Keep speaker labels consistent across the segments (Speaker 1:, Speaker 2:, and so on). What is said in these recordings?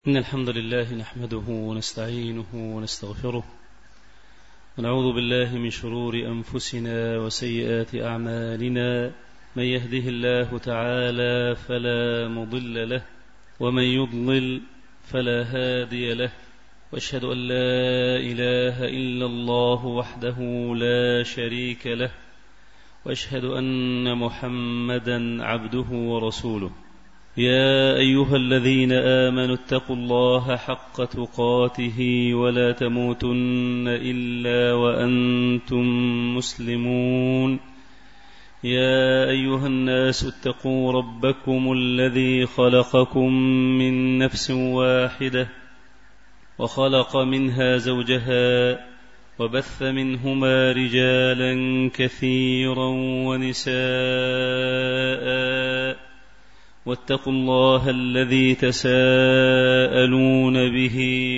Speaker 1: إن الحمد لله نحمده ونستعينه ونستغفره ونعوذ بالله من شرور أنفسنا وسيئات أعمالنا. من يهده الله تعالى فلا مضل له ومن يضلل فلا هادي له، وأشهد أن لا إله إلا الله وحده لا شريك له، وأشهد أن محمدا عبده ورسوله. يا أيها الذين آمنوا اتقوا الله حق تقاته ولا تموتن إلا وأنتم مسلمون. يا أيها الناس اتقوا ربكم الذي خلقكم من نفس واحدة وخلق منها زوجها وبث منهما رجالا كثيرا ونساء، واتقوا الله الذي تساءلون به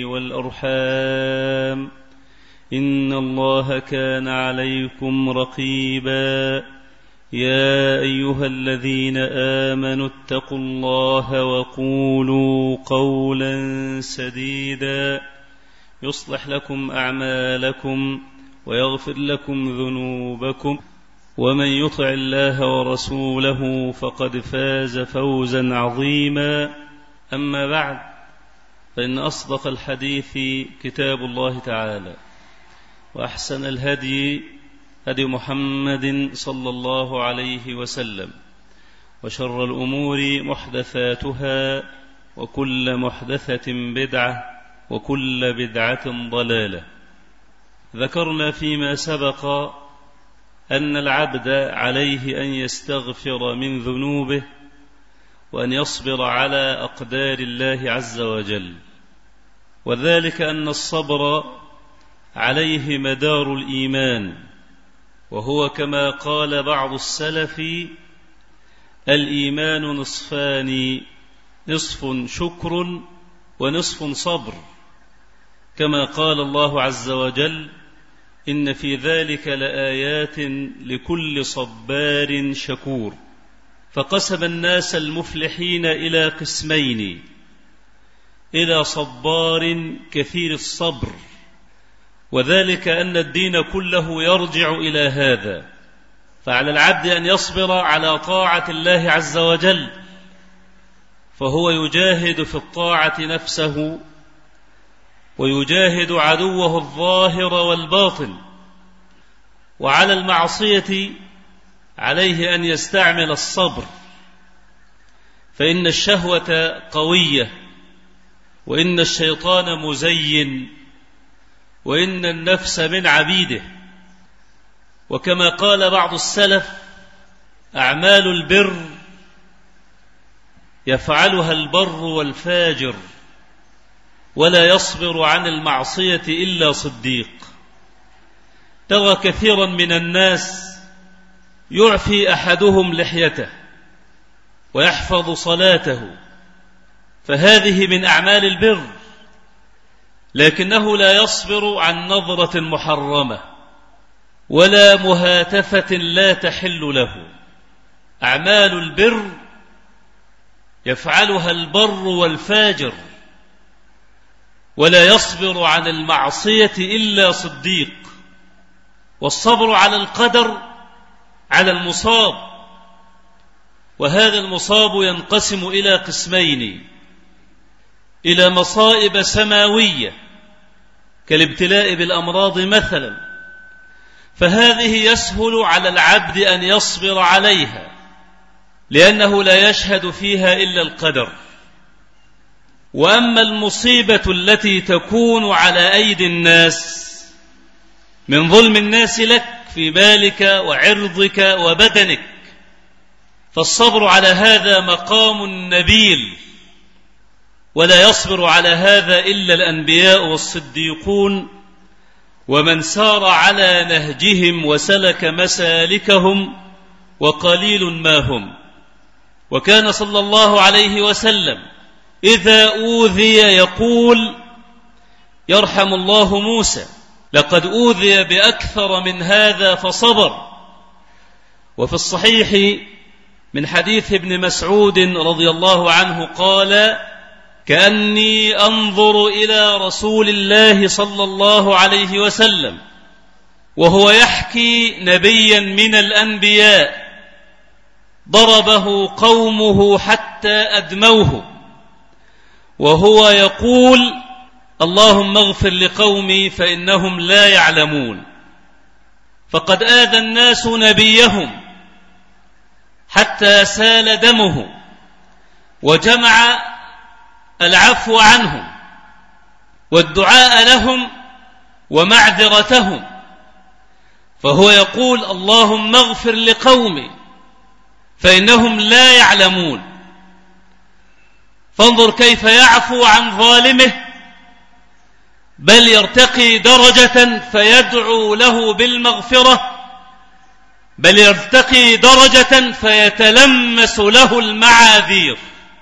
Speaker 1: والأرحام، إن الله كان عليكم رقيبا. يا أيها الذين آمنوا اتقوا الله وقولوا قولا سديدا يصلح لكم أعمالكم ويغفر لكم ذنوبكم، ومن يطع الله ورسوله فقد فاز فوزا عظيما. أما بعد، فإن أصدق الحديث كتاب الله تعالى، وأحسن الهدي هدي محمد صلى الله عليه وسلم، وشر الأمور محدثاتها، وكل محدثة بدعة، وكل بدعة ضلالة. ذكرنا فيما سبق أن العبد عليه أن يستغفر من ذنوبه وأن يصبر على أقدار الله عز وجل، وذلك أن الصبر عليه مدار الإيمان، وهو كما قال بعض السلف: الإيمان نصفان، نصف شكر ونصف صبر، كما قال الله عز وجل: إن في ذلك لآيات لكل صبار شكور. فقسم الناس المفلحين إلى قسمين: إلى صبار كثير الصبر، وذلك أن الدين كله يرجع إلى هذا، فعلى العبد أن يصبر على طاعة الله عز وجل، فهو يجاهد في الطاعة نفسه، ويجاهد عدوه الظاهر والباطن. وعلى المعصية عليه أن يستعمل الصبر، فإن الشهوة قوية، وإن الشيطان مزين، وإن النفس من عبيده. وكما قال بعض السلف: أعمال البر يفعلها البر والفاجر، ولا يصبر عن المعصية إلا صديق. ترى كثيرا من الناس يعفي أحدهم لحيته ويحفظ صلاته، فهذه من أعمال البر، لكنه لا يصبر عن نظرة محرمة ولا مهاتفة لا تحل له. أعمال البر يفعلها البر والفاجر، ولا يصبر عن المعصية إلا صديق. والصبر على القدر، على المصاب، وهذا المصاب ينقسم إلى قسمين: إلى مصائب سماوية كالابتلاء بالأمراض مثلا، فهذه يسهل على العبد أن يصبر عليها، لأنه لا يشهد فيها إلا القدر. وأما المصيبة التي تكون على أيدي الناس من ظلم الناس لك في بالك وعرضك وبدنك، فالصبر على هذا مقام نبيل، ولا يصبر على هذا إلا الأنبياء والصديقون، ومن سار على نهجهم وسلك مسالكهم، وقليل ما هم. وكان صلى الله عليه وسلم إذا أوذي يقول: يرحم الله موسى، لقد أوذي بأكثر من هذا فصبر. وفي الصحيح من حديث ابن مسعود رضي الله عنه قال: كأني أنظر إلى رسول الله صلى الله عليه وسلم وهو يحكي نبيا من الأنبياء ضربه قومه حتى أدموه وهو يقول: اللهم اغفر لقومي فإنهم لا يعلمون. فقد آذى الناس نبيهم حتى سال دمه، وجمع العفو عنهم والدعاء لهم ومعذرتهم، فهو يقول: اللهم اغفر لقومي فإنهم لا يعلمون. فانظر كيف يعفو عن ظالمه، بل يرتقي درجة فيدعو له بالمغفرة، بل يرتقي درجة فيتلمس له المعاذير.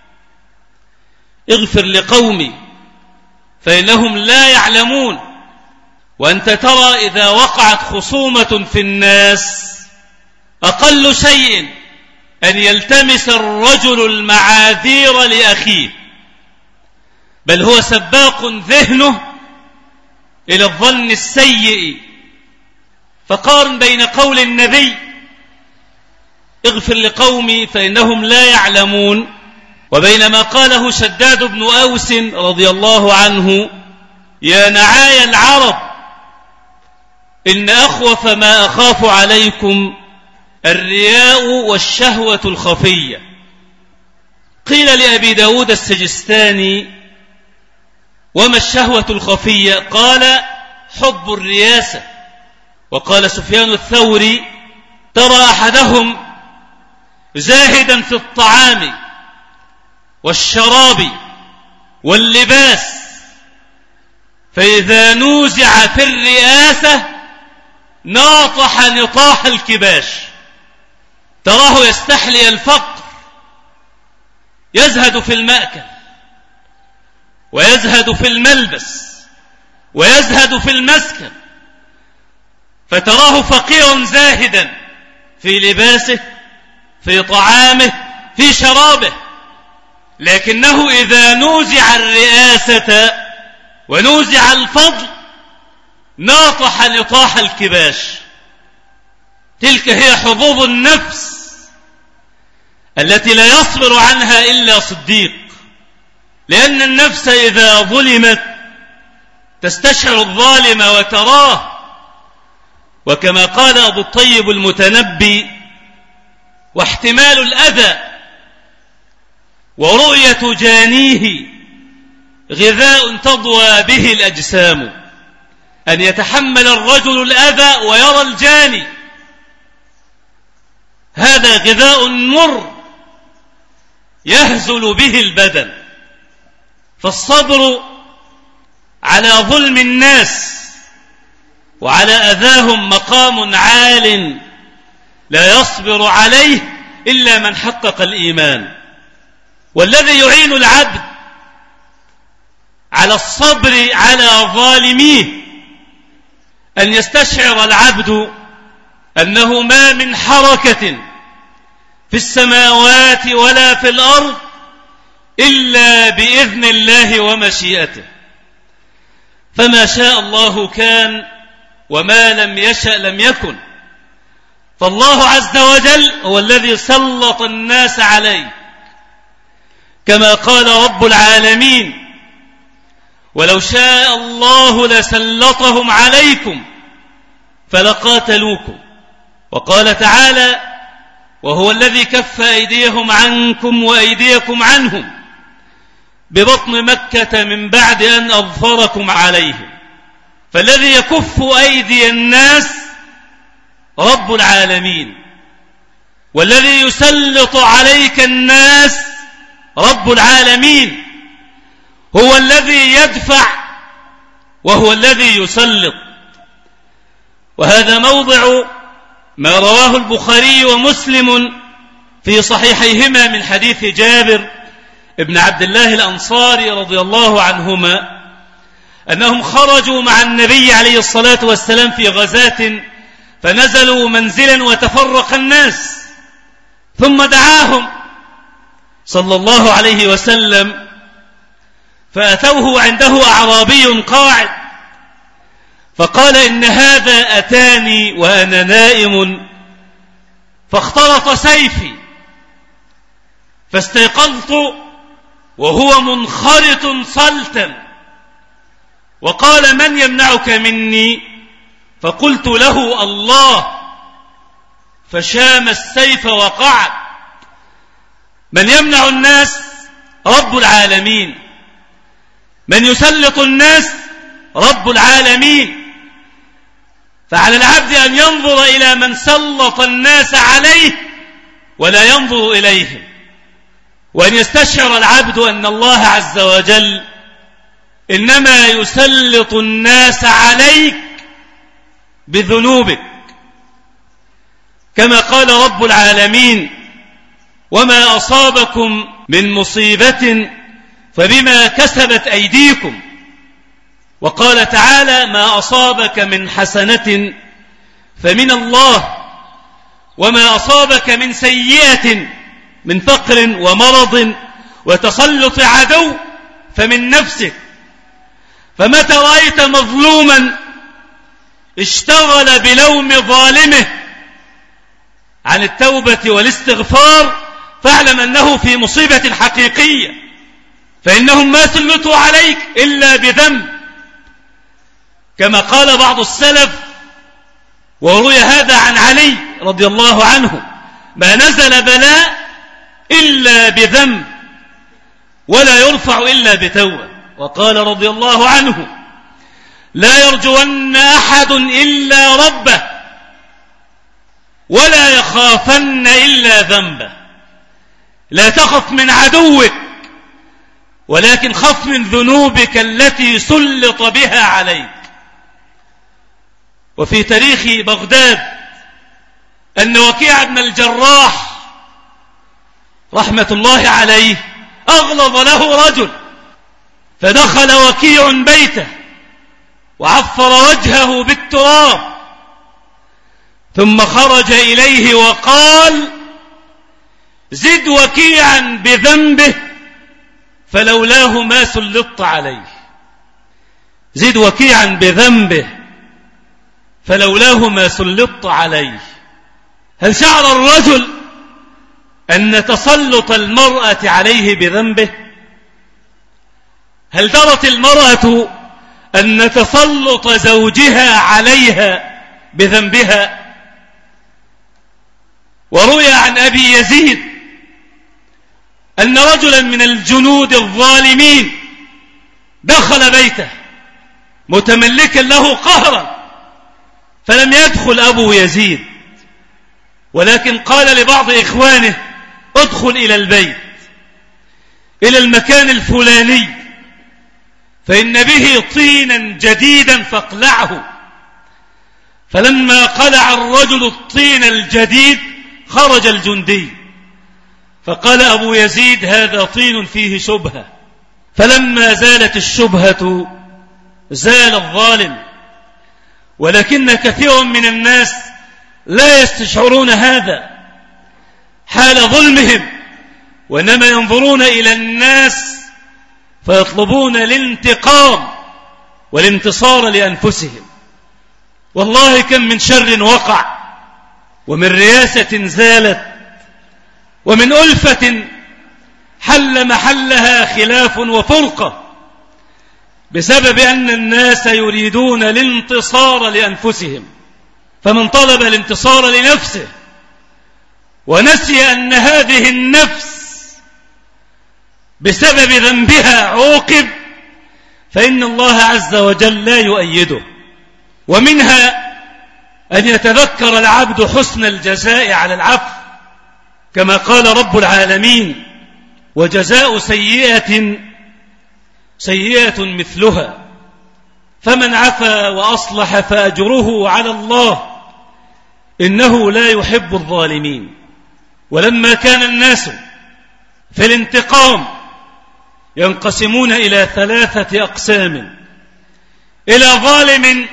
Speaker 1: اغفر لقومي فإنهم لا يعلمون. وأنت ترى إذا وقعت خصومة في الناس أقل شيء أن يلتمس الرجل المعاذير لأخيه، بل هو سباق ذهنه إلى الظن السيء. فقارن بين قول النبي اغفر لقومي فإنهم لا يعلمون وبين ما قاله شداد بن أوس رضي الله عنه: يا نعاي العرب إن أخوف ما أخاف عليكم الرياء والشهوة الخفية. قيل لأبي داود السجستاني: وما الشهوة الخفية؟ قال: حب الرياسة. وقال سفيان الثوري: ترى أحدهم زاهدا في الطعام والشراب واللباس، فإذا نوزع في الرئاسة ناطح نطاح الكباش. تراه يستحلي الفقر، يزهد في المأكل ويزهد في الملبس ويزهد في المسكن، فتراه فقيرا زاهدا في لباسه، في طعامه، في شرابه، لكنه إذا نوزع الرئاسة ونوزع الفضل ناطح نطاح الكباش. تلك هي حظوظ النفس التي لا يصبر عنها إلا صديق، لأن النفس إذا ظلمت تستشعر الظالم وتراه. وكما قال أبو الطيب المتنبي: واحتمال الأذى ورؤية جانيه غذاء تضوى به الأجسام. أن يتحمل الرجل الأذى ويرى الجاني، هذا غذاء مر يهزل به البدن. فالصبر على ظلم الناس وعلى أذاهم مقام عال لا يصبر عليه إلا من حقق الإيمان. والذي يعين العبد على الصبر على ظالميه أن يستشعر العبد أنه ما من حركة في السماوات ولا في الأرض إلا بإذن الله ومشيئته، فما شاء الله كان وما لم يشأ لم يكن. فالله عز وجل هو الذي سلط الناس عليه، كما قال رب العالمين: ولو شاء الله لسلطهم عليكم فلقاتلوكم. وقال تعالى: وهو الذي كف أيديهم عنكم وأيديكم عنهم ببطن مكة من بعد أن أظفركم عليهم. فالذي يكف أيدي الناس رب العالمين، والذي يسلط عليك الناس رب العالمين. هو الذي يدفع وهو الذي يسلط. وهذا موضع ما رواه البخاري ومسلم في صحيحيهما من حديث جابر ابن عبد الله الأنصاري رضي الله عنهما أنهم خرجوا مع النبي عليه الصلاة والسلام في غزاة، فنزلوا منزلا وتفرق الناس، ثم دعاهم صلى الله عليه وسلم فأتوه عنده أعرابي قاعد فقال إن هذا أتاني وأنا نائم فاخترط سيفي فاستيقظت وهو منخرط صلتا وقال من يمنعك مني فقلت له الله فشام السيف وقعد. من يمنع الناس؟ رب العالمين. من يسلط الناس؟ رب العالمين. فعلى العبد أن ينظر إلى من سلط الناس عليه ولا ينظر إليهم، وأن يستشعر العبد أن الله عز وجل إنما يسلط الناس عليك بذنوبك، كما قال رب العالمين وما أصابكم من مصيبة فبما كسبت أيديكم، وقال تعالى ما أصابك من حسنة فمن الله وما أصابك من سيئة من فقر ومرض وتسلط عدو فمن نفسك. فمتى رأيت مظلوما اشتغل بلوم ظالمه عن التوبة والاستغفار فاعلم أنه في مصيبة حقيقية، فإنهم ما سلطوا عليك إلا بذنب، كما قال بعض السلف وروي هذا عن علي رضي الله عنه ما نزل بلاء إلا بذنب ولا يرفع إلا بتوبة. وقال رضي الله عنه لا يرجون أحد إلا ربه ولا يخافن إلا ذنبه. لا تخف من عدوك ولكن خف من ذنوبك التي سلط بها عليك. وفي تاريخ بغداد أن وكيع بن الجراح رحمة الله عليه أغلظ له رجل، فدخل وكيع بيته وعفر وجهه بالتراب ثم خرج إليه وقال زد وكيعا بذنبه فلولاه ما سلطت عليه. زد وكيعا بذنبه فلولاه ما سلطت عليه. هل شعر الرجل أن تسلط المرأة عليه بذنبه؟ هل درت المرأة أن تسلط زوجها عليها بذنبها؟ وروي عن أبي يزيد أن رجلا من الجنود الظالمين دخل بيته متملكا له قهرا، فلم يدخل أبو يزيد ولكن قال لبعض إخوانه ادخل إلى البيت إلى المكان الفلاني فإن به طينا جديدا فاقلعه. فلما قلع الرجل الطين الجديد خرج الجندي فقال أبو يزيد هذا طين فيه شبهة. فلما زالت الشبهة زال الظالم، ولكن كثير من الناس لا يستشعرون هذا حال ظلمهم، وإنما ينظرون إلى الناس فيطلبون الانتقام والانتصار لأنفسهم. والله كم من شر وقع ومن رياسة زالت ومن ألفة حل محلها خلاف وفرقة بسبب أن الناس يريدون الانتصار لأنفسهم، فمن طلب الانتصار لنفسه ونسي أن هذه النفس بسبب ذنبها عوقب فإن الله عز وجل لا يؤيده. ومنها أن يتذكر العبد حسن الجزاء على العفو، كما قال رب العالمين وجزاء سيئة سيئة مثلها فمن عفا وأصلح فأجره على الله إنه لا يحب الظالمين. ولما كان الناس في الانتقام ينقسمون إلى 3 أقسام: إلى ظالم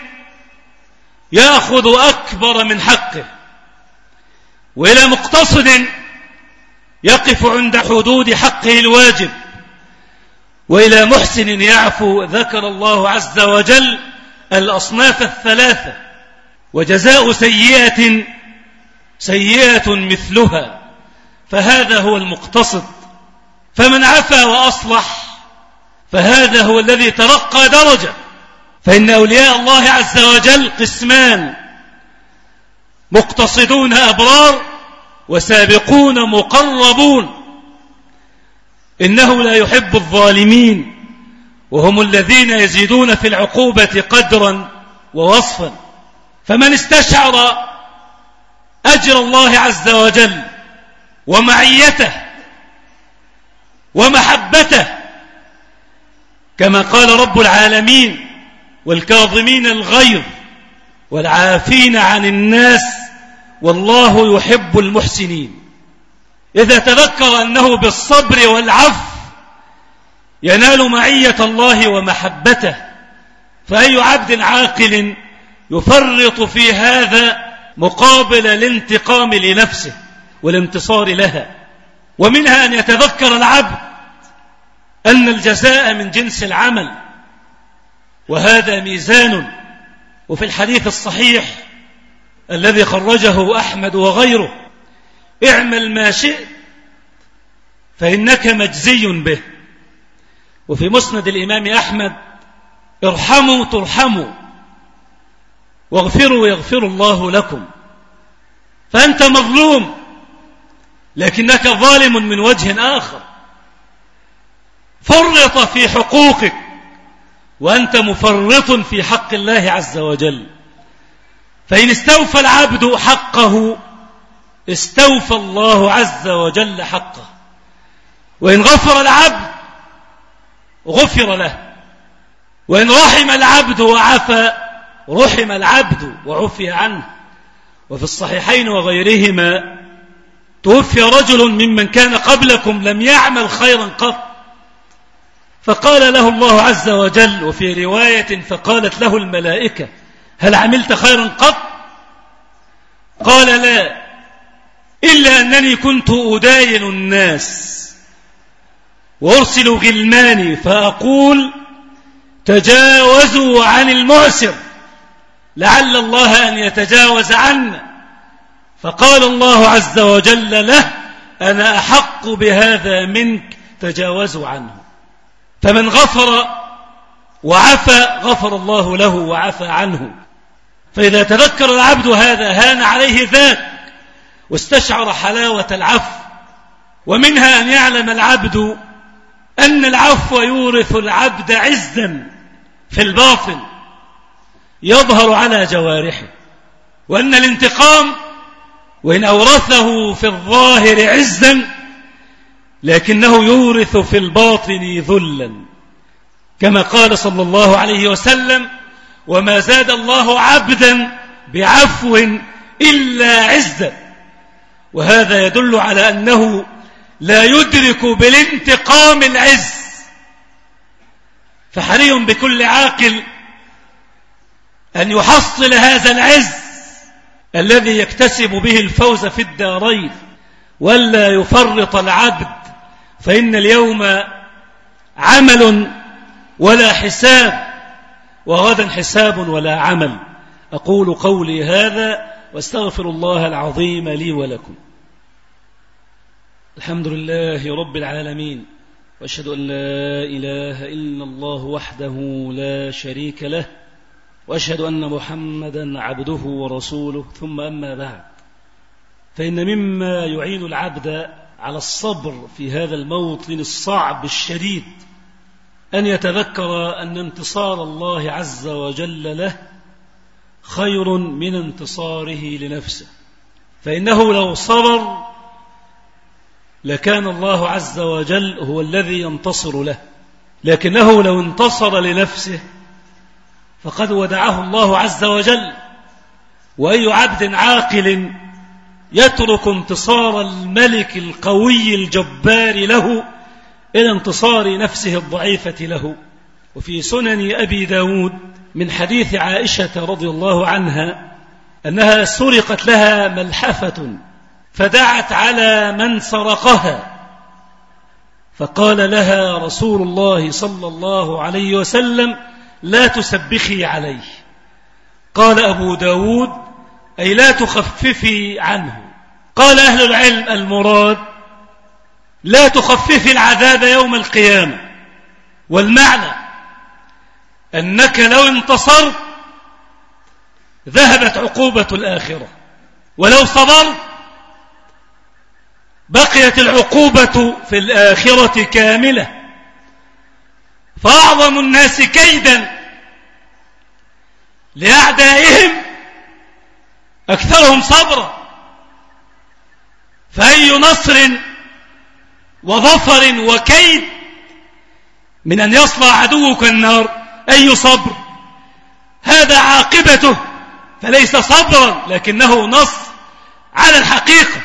Speaker 1: يأخذ أكبر من حقه، وإلى مقتصد يقف عند حدود حقه الواجب، وإلى محسن يعفو ذكر الله عز وجل الأصناف الثلاثة: وجزاء سيئة سيئة مثلها، فهذا هو المقتصد. فمن عفا وأصلح فهذا هو الذي ترقى درجة. فإن أولياء الله عز وجل قسمان: مقتصدون أبرار وسابقون مقربون. إنه لا يحب الظالمين، وهم الذين يزيدون في العقوبة قدرا ووصفا. فمن استشعر أجر الله عز وجل ومعيته ومحبته، كما قال رب العالمين: والكاظمين الغيظ والعافين عن الناس والله يحب المحسنين. إذا تذكر أنه بالصبر والعفو ينال معية الله ومحبته، فأي عبد عاقل يفرط في هذا مقابل الانتقام لنفسه والانتصار لها؟ ومنها أن يتذكر العبد أن الجزاء من جنس العمل، وهذا ميزان. وفي الحديث الصحيح الذي خرجه أحمد وغيره: اعمل ما شئت فإنك مجزي به. وفي مسند الإمام أحمد: ارحموا ترحموا واغفروا يغفر الله لكم. فأنت مظلوم لكنك ظالم من وجه آخر، فرط في حقوقك وأنت مفرط في حق الله عز وجل. فإن استوفى العبد حقه استوفى الله عز وجل حقه، وإن غفر العبد غفر له، وإن رحم العبد وعفى رحم العبد وعفي عنه. وفي الصحيحين وغيرهما: توفي رجل ممن كان قبلكم لم يعمل خيرا قط، فقال له الله عز وجل، وفي رواية: فقالت له الملائكة: هل عملت خيرا قط؟ قال: لا، إلا أنني كنت أداين الناس وأرسل غلماني فأقول: تجاوزوا عن المعسر لعل الله أن يتجاوز عنا. فقال الله عز وجل له: أنا أحق بهذا منك، تجاوزوا عنه. فمن غفر وعفى غفر الله له وعفى عنه. فإذا تذكر العبد هذا هان عليه ذاك واستشعر حلاوة العفو. ومنها أن يعلم العبد أن العفو يورث العبد عزا في الباطن يظهر على جوارحه، وأن الانتقام وإن أورثه في الظاهر عزا لكنه يورث في الباطن ذلا، كما قال صلى الله عليه وسلم: وما زاد الله عبدا بعفو إلا عزا. وهذا يدل على أنه لا يدرك بالانتقام العز. فحري بكل عاقل أن يحصل هذا العز الذي يكتسب به الفوز في الدارين، ولا يفرط العبد، فإن اليوم عمل ولا حساب، وغدا حساب ولا عمل. أقول قولي هذا واستغفر الله العظيم لي ولكم. الحمد لله رب العالمين، وأشهد أن لا إله إلا الله وحده لا شريك له، وأشهد أن محمدا عبده ورسوله. ثم أما بعد، فإن مما يعين العبد على الصبر في هذا الموطن الصعب الشديد أن يتذكر أن انتصار الله عز وجل له خير من انتصاره لنفسه. فإنه لو صبر لكان الله عز وجل هو الذي ينتصر له، لكنه لو انتصر لنفسه فقد ودعه الله عز وجل. وأي عبد عاقل يترك انتصار الملك القوي الجبار له إلى انتصار نفسه الضعيفة له؟ وفي سنن أبي داود من حديث عائشة رضي الله عنها أنها سرقت لها ملحفة، فدعت على من سرقها فقال لها رسول الله صلى الله عليه وسلم: لا تسبخي عليه. قال أبو داود: أي لا تخففي عنه. قال أهل العلم: المراد لا تخففي العذاب يوم القيامة، والمعنى أنك لو انتصرت ذهبت عقوبة الآخرة، ولو صبرت بقيت العقوبة في الآخرة كاملة. فأعظم الناس كيدا لأعدائهم أكثرهم صبرا، فأي نصر وظفر وكيد من أن يصلى عدوك النار؟ أي صبر؟ هذا عاقبته، فليس صبرا لكنه نص على الحقيقة.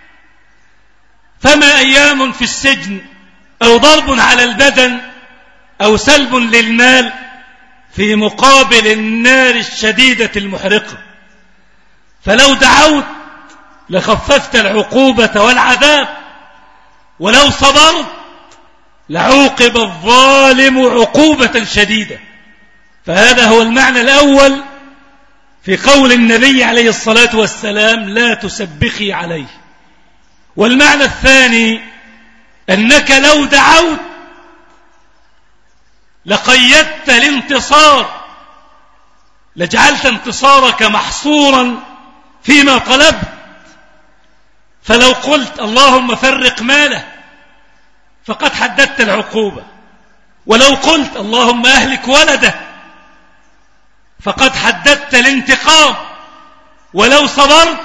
Speaker 1: فما أيام في السجن أو ضرب على البدن أو سلب للمال في مقابل النار الشديدة المحرقة. فلو دعوت لخففت العقوبة والعذاب، ولو صبرت لعوقب الظالم عقوبة شديدة. فهذا هو المعنى الأول في قول النبي عليه الصلاة والسلام: لا تسبخي عليه. والمعنى الثاني أنك لو دعوت لقيدت الانتصار، لجعلت انتصارك محصورا فيما طلبت. فلو قلت: اللهم فرق ماله، فقد حددت العقوبة. ولو قلت: اللهم أهلك ولده، فقد حددت الانتقام. ولو صبرت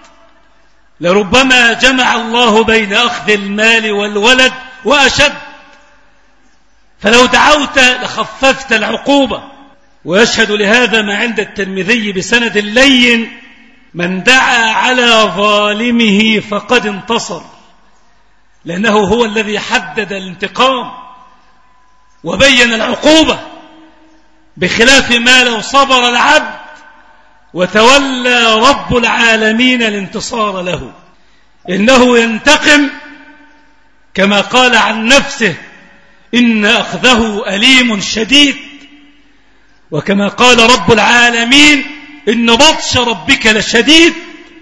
Speaker 1: لربما جمع الله بين أخذ المال والولد وأشد. فلو دعوت لخففت العقوبة. ويشهد لهذا ما عند الترمذي بسند لين: من دعا على ظالمه فقد انتصر، لأنه هو الذي حدد الانتقام وبين العقوبة، بخلاف ما لو صبر العبد وتولى رب العالمين الانتصار له. إنه ينتقم كما قال عن نفسه: إن أخذه أليم شديد. وكما قال رب العالمين: إن بطش ربك لشديد.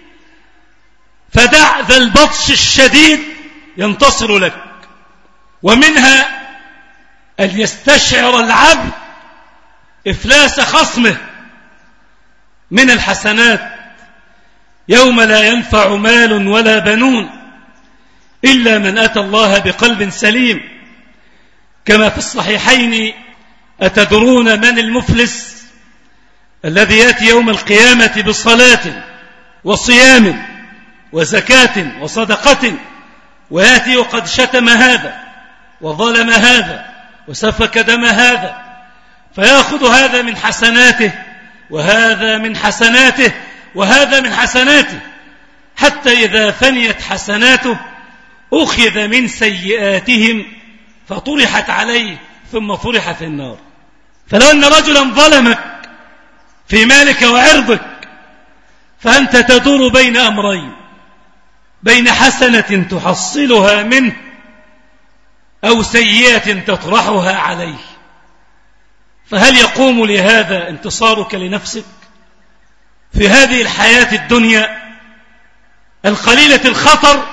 Speaker 1: فدع ذا البطش الشديد ينتصر لك. ومنها أن يستشعر العبد إفلاس خصمه من الحسنات يوم لا ينفع مال ولا بنون إلا من أتى الله بقلب سليم. كما في الصحيحين: أتدرون من المفلس؟ الذي يأتي يوم القيامة بصلاة وصيام وزكاة وصدقة، ويأتي وقد شتم هذا وظلم هذا وسفك دم هذا، فيأخذ هذا من حسناته وهذا من حسناته وهذا من حسناته، حتى إذا فنيت حسناته أخذ من سيئاتهم فطرحت عليه ثم طرح في النار. فلو أن رجلا ظلمك في مالك وعرضك، فأنت تدور بين أمرين: بين حسنة تحصلها منه أو سيئة تطرحها عليه. فهل يقوم لهذا انتصارك لنفسك في هذه الحياة الدنيا القليلة الخطر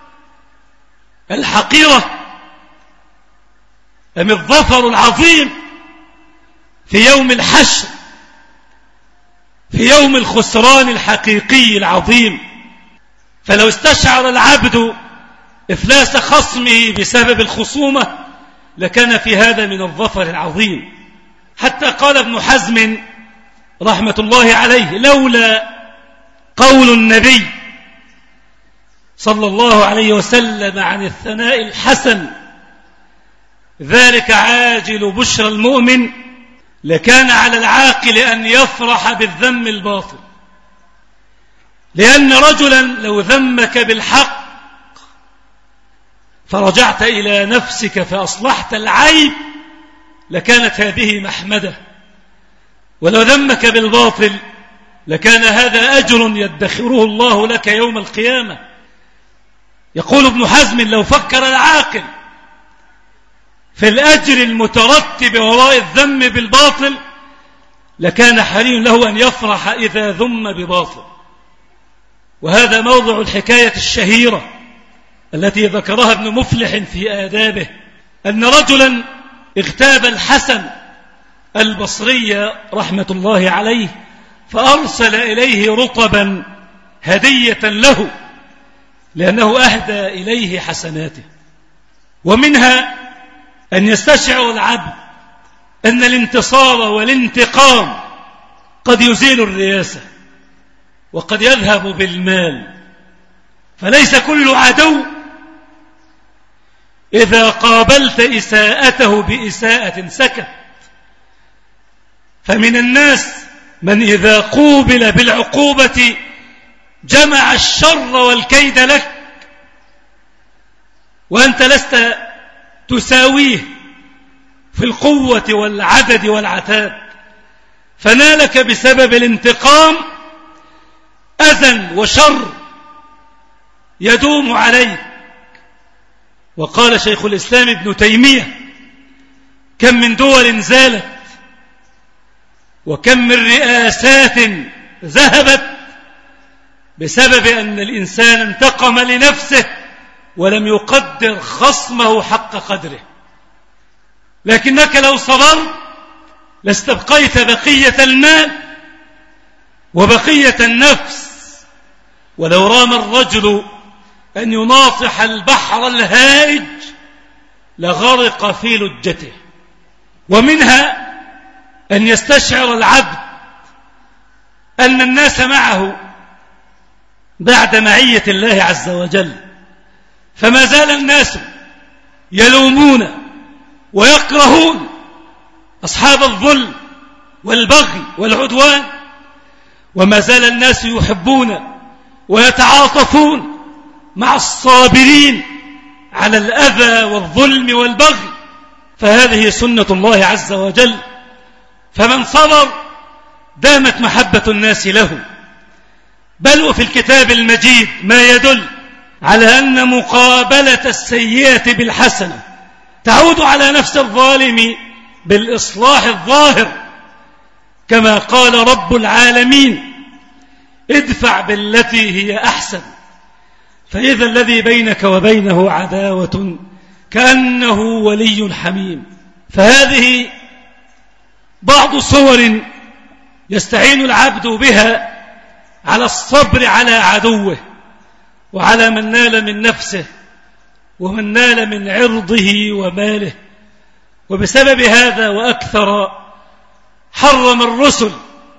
Speaker 1: الحقيرة، أم الظفر العظيم في يوم الحشر، في يوم الخسران الحقيقي العظيم؟ فلو استشعر العبد إفلاس خصمه بسبب الخصومة لكان في هذا من الظفر العظيم. حتى قال ابن حزم رحمة الله عليه: لولا قول النبي صلى الله عليه وسلم عن الثناء الحسن ذلك عاجل بشرى المؤمن لكان على العاقل أن يفرح بالذم الباطل. لأن رجلا لو ذمك بالحق فرجعت إلى نفسك فأصلحت العيب لكانت هذه محمدة، ولو ذمك بالباطل لكان هذا أجر يدخره الله لك يوم القيامة. يقول ابن حزم: لو فكر العاقل في الأجر المترتب وراء الذم بالباطل لكان حري له أن يفرح إذا ذم بباطل. وهذا موضع الحكاية الشهيرة التي ذكرها ابن مفلح في آدابه، أن رجلا اغتاب الحسن البصري رحمة الله عليه فأرسل إليه رطبا هدية له لأنه أهدى إليه حسناته. ومنها أن يستشعر العبد أن الانتصار والانتقام قد يزيل الرياسة وقد يذهب بالمال، فليس كل عدو إذا قابلت إساءته بإساءة سكت، فمن الناس من إذا قوبل بالعقوبة جمع الشر والكيد لك وأنت لست تساويه في القوة والعدد والعتاد، فنالك بسبب الانتقام أذى وشر يدوم عليك. وقال شيخ الإسلام ابن تيمية: كم من دول زالت وكم من رئاسات ذهبت بسبب أن الإنسان انتقم لنفسه ولم يقدر خصمه حق قدره. لكنك لو صبرت لاستبقيت بقية المال وبقية النفس. ولو رام الرجل أن يناصح البحر الهائج لغرق في لجته. ومنها أن يستشعر العبد أن الناس معه بعد معية الله عز وجل، فما زال الناس يلومون ويكرهون أصحاب الظلم والبغي والعدوان، وما زال الناس يحبون ويتعاطفون مع الصابرين على الأذى والظلم والبغي. فهذه سنة الله عز وجل، فمن صبر دامت محبة الناس له. بل وفي الكتاب المجيد ما يدل على أن مقابلة السيئة بالحسنة تعود على نفس الظالم بالإصلاح الظاهر، كما قال رب العالمين: ادفع بالتي هي أحسن فإذا الذي بينك وبينه عداوة كأنه ولي حميم. فهذه بعض صور يستعين العبد بها على الصبر على عدوه وعلى من نال من نفسه ومن نال من عرضه وماله. وبسبب هذا وأكثر حرم الرسل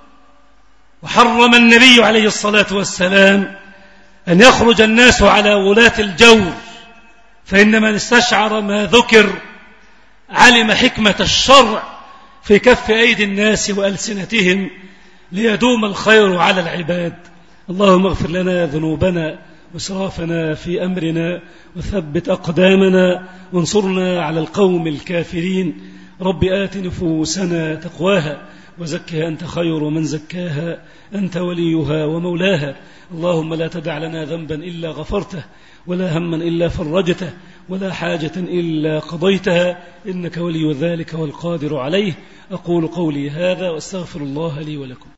Speaker 1: وحرم النبي عليه الصلاة والسلام أن يخرج الناس على ولاة الجور، فإن من استشعر ما ذكر علم حكمة الشرع في كف أيدي الناس وألسنتهم ليدوم الخير على العباد. اللهم اغفر لنا ذنوبنا وإسرافنا في أمرنا وثبت أقدامنا وانصرنا على القوم الكافرين. رب آت نفوسنا تقواها وزكها أنت خير من زكاها أنت وليها ومولاها. اللهم لا تدع لنا ذنبا إلا غفرته ولا هما إلا فرجته ولا حاجة إلا قضيتها إنك ولي ذلك والقادر عليه. أقول قولي هذا وأستغفر الله لي ولكم.